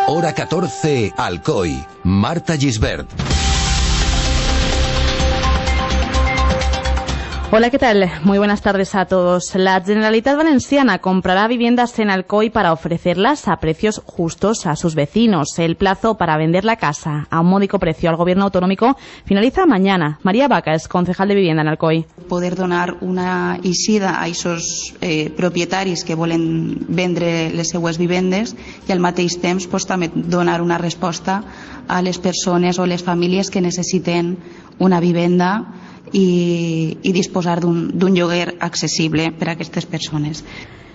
Hora 14, Alcoy. Marta Gisbert. Hola, ¿qué tal? Muy buenas tardes a todos. La Generalitat Valenciana comprará viviendas en Alcoy para ofrecerlas a precios justos a sus vecinos. El plazo para vender la casa a un módico precio al gobierno autonómico finaliza mañana. María Vaca es concejal de vivienda en Alcoy. Poder donar una eixida a aquests propietaris que volen vendre les seues vivendes i al mateix temps també donar una resposta a les persones o les famílies que necessiten una vivenda i disposar d'un lloguer accessible per a aquestes persones.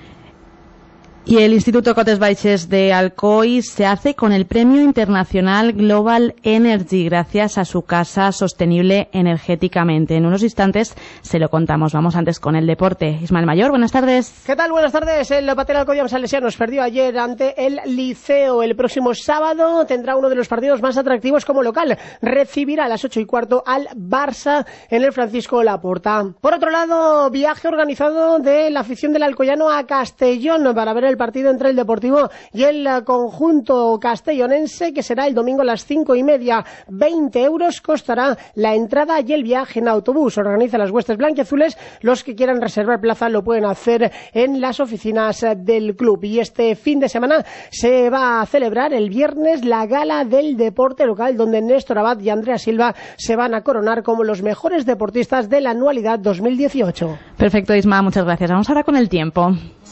Y el Instituto Cotes Baixes de Alcoy se hace con el Premio Internacional Global Energy gracias a su casa sostenible energéticamente. En unos instantes se lo contamos. Vamos antes con el deporte. Ismael Mayor, buenas tardes. ¿Qué tal? Buenas tardes. El Pater Alcoyano Salesianos perdió ayer ante el Liceo. El próximo sábado tendrá uno de los partidos más atractivos como local. Recibirá a las 8:15 al Barça en el Francisco Laporta. Por otro lado, viaje organizado de la afición del Alcoyano a Castellón para ver el partido entre el Deportivo y el conjunto castellonense, que será el domingo a las 5:30. 20 euros costará la entrada y el viaje en autobús. Organiza las Huestes Blanquiazules. Los que quieran reservar plaza lo pueden hacer en las oficinas del club. Y este fin de semana se va a celebrar el viernes la gala del deporte local, donde Néstor Abad y Andrea Silva se van a coronar como los mejores deportistas de la anualidad 2018. Perfecto, Isma, muchas gracias. Vamos ahora con el tiempo.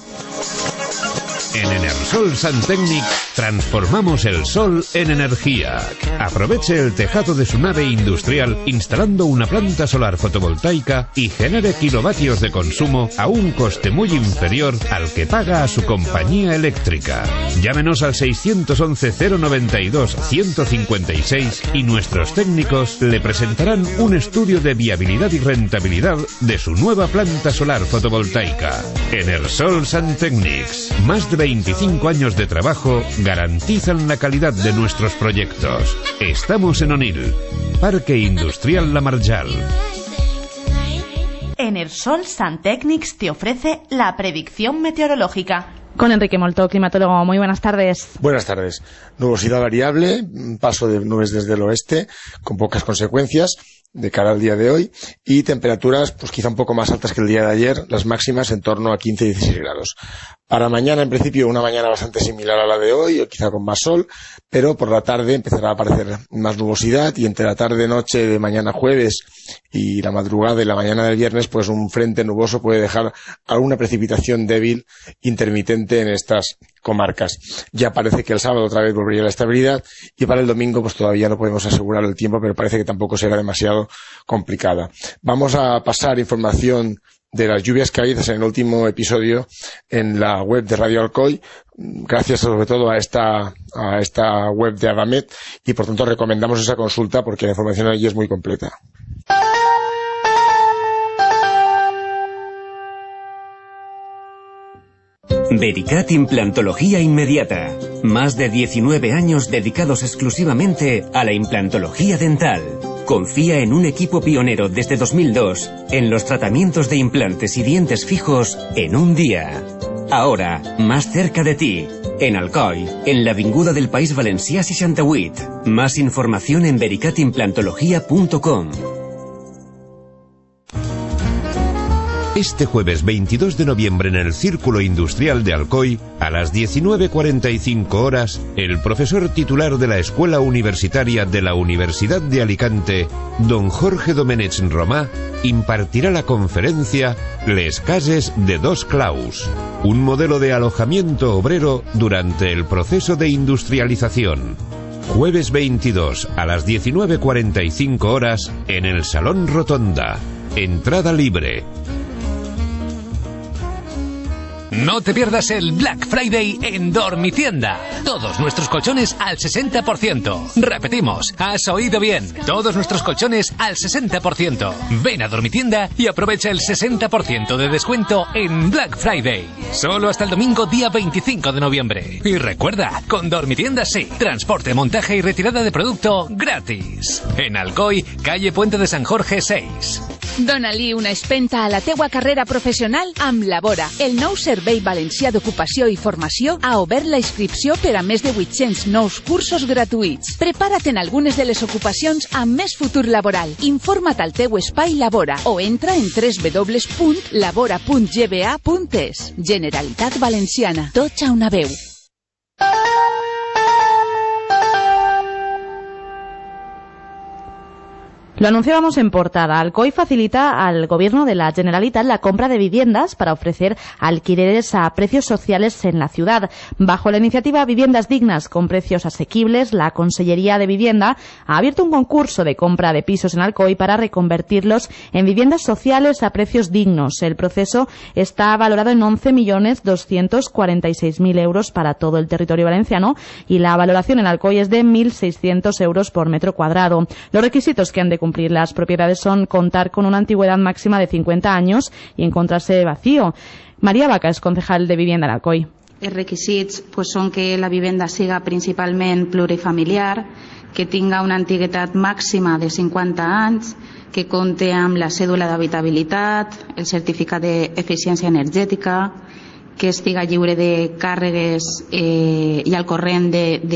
En Enersol Santecnic transformamos el sol en energía. Aproveche el tejado de su nave industrial instalando una planta solar fotovoltaica y genere kilovatios de consumo a un coste muy inferior al que paga a su compañía eléctrica. Llámenos al 611-092-156 y nuestros técnicos le presentarán un estudio de viabilidad y rentabilidad de su nueva planta solar fotovoltaica. Enersol Santecnics. Más de 25 años de trabajo garantizan la calidad de nuestros proyectos. Estamos en Onil, Parque Industrial La Marjal. Enersol Santecnics te ofrece la predicción meteorológica. Con Enrique Molto, climatólogo. Muy buenas tardes. Buenas tardes. Nubosidad variable, paso de nubes desde el oeste, con pocas consecuencias de cara al día de hoy, y temperaturas pues quizá un poco más altas que el día de ayer, las máximas en torno a 15 y 16 grados. Para mañana, en principio, una mañana bastante similar a la de hoy, o quizá con más sol, pero por la tarde empezará a aparecer más nubosidad, y entre la tarde-noche de mañana jueves y la madrugada y la mañana del viernes, pues un frente nuboso puede dejar alguna precipitación débil intermitente en estas comarcas. Ya parece que el sábado otra vez volvería la estabilidad, y para el domingo pues todavía no podemos asegurar el tiempo, pero parece que tampoco será demasiado complicada. Vamos a pasar información de las lluvias caídas en el último episodio en la web de Radio Alcoy, gracias sobre todo a esta web de Adamet, y por tanto recomendamos esa consulta porque la información allí es muy completa. Vericat Implantología Inmediata. Más de 19 años dedicados exclusivamente a la implantología dental. Confía en un equipo pionero desde 2002 en los tratamientos de implantes y dientes fijos en un día. Ahora, más cerca de ti, en Alcoy, en la Avinguda del País Valencià 68. Más información en vericatimplantología.com. Este jueves 22 de noviembre en el Círculo Industrial de Alcoy, a las 19:45 horas, el profesor titular de la Escuela Universitaria de la Universidad de Alicante, don Jorge Domenech Romà, impartirá la conferencia Les Cases de Dos Claus, un modelo de alojamiento obrero durante el proceso de industrialización. Jueves 22 a las 19:45 horas en el Salón Rotonda. Entrada libre. No te pierdas el Black Friday en Dormitienda. Todos nuestros colchones al 60%. Repetimos, has oído bien. Todos nuestros colchones al 60%. Ven a Dormitienda y aprovecha el 60% de descuento en Black Friday. Solo hasta el domingo día 25 de noviembre. Y recuerda, con Dormitienda sí. Transporte, montaje y retirada de producto gratis. En Alcoy, calle Puente de San Jorge 6. Dóna-li una espenta a la teua carrera professional amb Labora. El nou Servei Valencià d'Ocupació i Formació ha obert la inscripció per per a més de 800 nous cursos gratuïts. Prepara't en algunes de les ocupacions amb més futur laboral. Informa't al teu espai Labora o entra en www.labora.gba.es. Generalitat Valenciana. Tots a una veu. Lo anunciábamos en portada. Alcoy facilita al Gobierno de la Generalitat la compra de viviendas para ofrecer alquileres a precios sociales en la ciudad. Bajo la iniciativa Viviendas Dignas con Precios Asequibles, la Consellería de Vivienda ha abierto un concurso de compra de pisos en Alcoy para reconvertirlos en viviendas sociales a precios dignos. El proceso está valorado en 11.246.000 euros para todo el territorio valenciano y la valoración en Alcoy es de 1.600 euros por metro cuadrado. Los requisitos que han de cumplir las propiedades son contar con una antigüedad máxima de 50 años y encontrarse vacío. María Vaca es concejal de Vivienda en Alcoy. Els requisits són que la vivenda siga principalment plurifamiliar, que tinga una antiguitat màxima de 50 anys, que compte amb la cèdula d'habitabilitat, el certificat d'eficiència energètica, que estiga lliure de càrregues i al corrent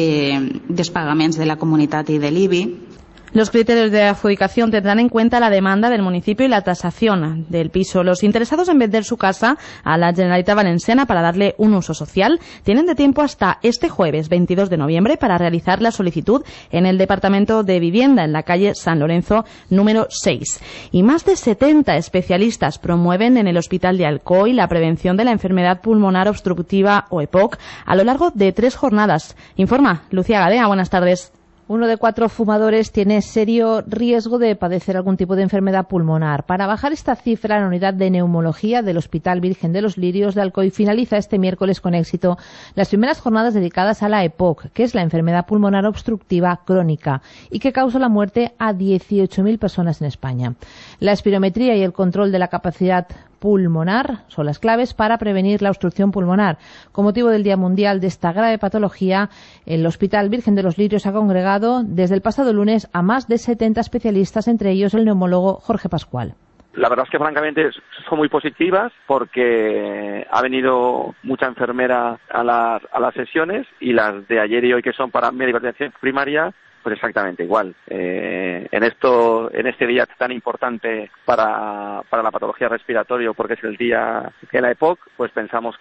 dels pagaments de la comunitat i de l'IBI. Los criterios de adjudicación tendrán en cuenta la demanda del municipio y la tasación del piso. Los interesados en vender su casa a la Generalitat Valenciana para darle un uso social tienen de tiempo hasta este jueves 22 de noviembre para realizar la solicitud en el Departamento de Vivienda en la calle San Lorenzo número 6. Y más de 70 especialistas promueven en el Hospital de Alcoy la prevención de la enfermedad pulmonar obstructiva o EPOC a lo largo de 3 jornadas. Informa Lucía Gadea. Buenas tardes. 1 de 4 fumadores tiene serio riesgo de padecer algún tipo de enfermedad pulmonar. Para bajar esta cifra, la unidad de neumología del Hospital Virgen de los Lirios de Alcoy finaliza este miércoles con éxito las primeras jornadas dedicadas a la EPOC, que es la enfermedad pulmonar obstructiva crónica y que causa la muerte a 18.000 personas en España. La espirometría y el control de la capacidad pulmonar son las claves para prevenir la obstrucción pulmonar. Con motivo del Día Mundial de esta grave patología, el Hospital Virgen de los Lirios ha congregado desde el pasado lunes a más de 70 especialistas, entre ellos el neumólogo Jorge Pascual. La verdad es que francamente son muy positivas porque ha venido mucha enfermera a las sesiones y las de ayer y hoy, que son para médicos de atención primaria, pues exactamente igual. En este día tan importante para la patología respiratoria, porque es el día de la EPOC, pues pensamos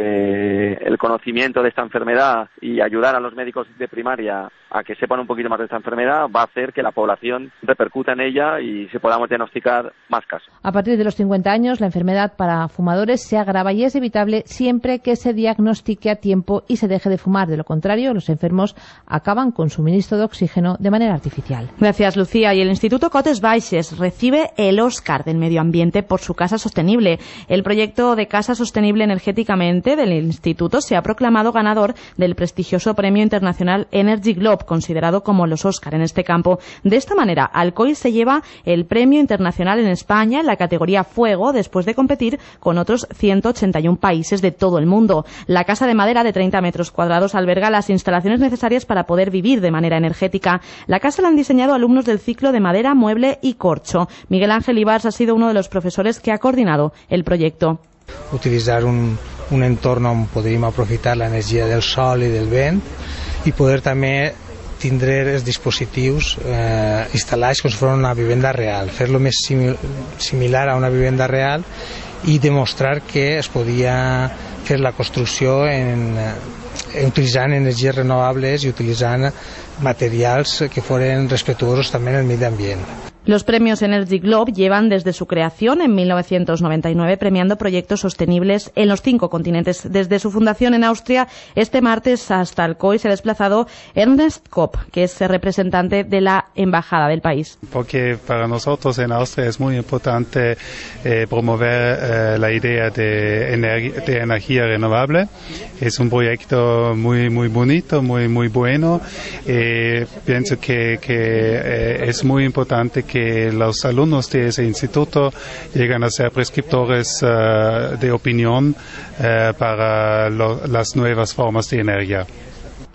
que el conocimiento de esta enfermedad y ayudar a los médicos de primaria a que sepan un poquito más de esta enfermedad va a hacer que la población repercuta en ella y se podamos diagnosticar más casos. A partir de los 50 años, la enfermedad para fumadores se agrava y es evitable siempre que se diagnostique a tiempo y se deje de fumar. De lo contrario, los enfermos acaban con suministro de oxígeno de manera artificial. Gracias, Lucía. Y el Instituto Cotes Baixes recibe el Oscar del Medio Ambiente por su casa sostenible. El proyecto de casa sostenible energéticamente del instituto se ha proclamado ganador del prestigioso premio internacional Energy Globe, considerado como los Oscar en este campo. De esta manera, Alcoy se lleva el premio internacional en España en la categoría Fuego, después de competir con otros 181 países de todo el mundo. La casa de madera de 30 metros cuadrados alberga las instalaciones necesarias para poder vivir de manera energética. La casa la han diseñado alumnos del ciclo de madera, mueble y corcho. Miguel Ángel Ibars ha sido uno de los profesores que ha coordinado el proyecto. Utilitzar un entorn on podríem aprofitar l'energia del sol i del vent i poder també tindre els dispositius instal·lats com si fos una vivenda real, fer-lo més similar a una vivenda real i demostrar que es podia fer la construcció utilitzant energies renovables i utilitzant materials que fueran respetuosos también al medio ambiente. Los premios Energy Globe llevan desde su creación en 1999 premiando proyectos sostenibles en los 5 continentes. Desde su fundación en Austria, este martes hasta Alcoy se ha desplazado Ernest Kopp, que es representante de la embajada del país. Porque para nosotros en Austria es muy importante promover la idea de energía renovable. Es un proyecto muy bonito, muy bueno. Pienso que es muy importante que los alumnos de ese instituto llegan a ser prescriptores de opinión para las nuevas formas de energía.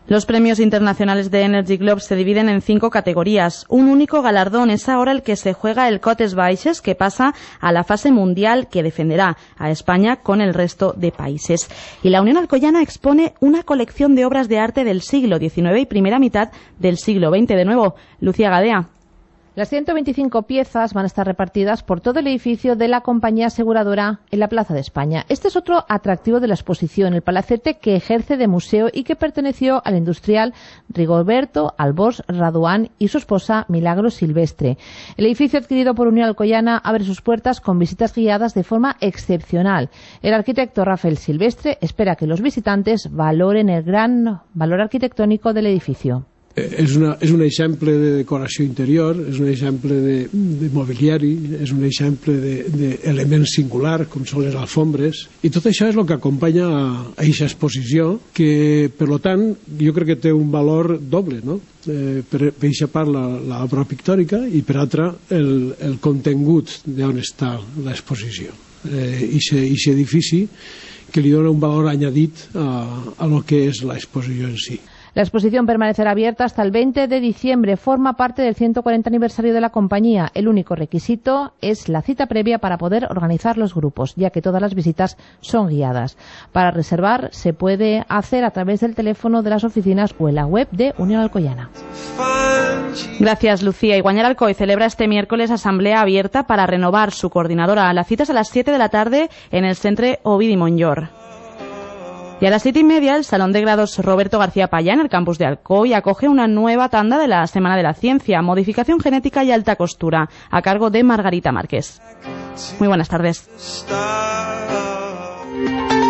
Los premios internacionales de Energy Globe se dividen en 5 categorías. Un único galardón es ahora el que se juega el Cotes Baixes, que pasa a la fase mundial que defenderá a España con el resto de países. Y la Unión Alcoyana expone una colección de obras de arte del siglo XIX y primera mitad del siglo XX. De nuevo, Lucía Gadea. Las 125 piezas van a estar repartidas por todo el edificio de la compañía aseguradora en la Plaza de España. Este es otro atractivo de la exposición, el palacete que ejerce de museo y que perteneció al industrial Rigoberto Albors Raduán y su esposa Milagros Silvestre. El edificio adquirido por Unión Alcoyana abre sus puertas con visitas guiadas de forma excepcional. El arquitecto Rafael Silvestre espera que los visitantes valoren el gran valor arquitectónico del edificio. És un exemple de decoració interior, és un exemple de mobiliari, és un exemple d'elements singular, com són les alfombres, i tot això és el que acompanya a aquesta exposició, que, per tant, jo crec que té un valor doble, no? Per aquesta part l'obra pictòrica i per altra el contingut d'on està l'exposició. Aquest edifici que li dona un valor añadit a lo que és l'exposició en si. La exposición permanecerá abierta hasta el 20 de diciembre. Forma parte del 140 aniversario de la compañía. El único requisito es la cita previa para poder organizar los grupos, ya que todas las visitas son guiadas. Para reservar se puede hacer a través del teléfono de las oficinas o en la web de Unión Alcoyana. Gracias, Lucía. Y Guanyar Alcoy celebra este miércoles asamblea abierta para renovar su coordinadora. La cita es a las 7 de la tarde en el Centre Ovidi Montllor. Y a las 7:30, el Salón de Grados Roberto García Payá, en el campus de Alcoy, acoge una nueva tanda de la Semana de la Ciencia, Modificación Genética y Alta Costura, a cargo de Margarita Márquez. Muy buenas tardes.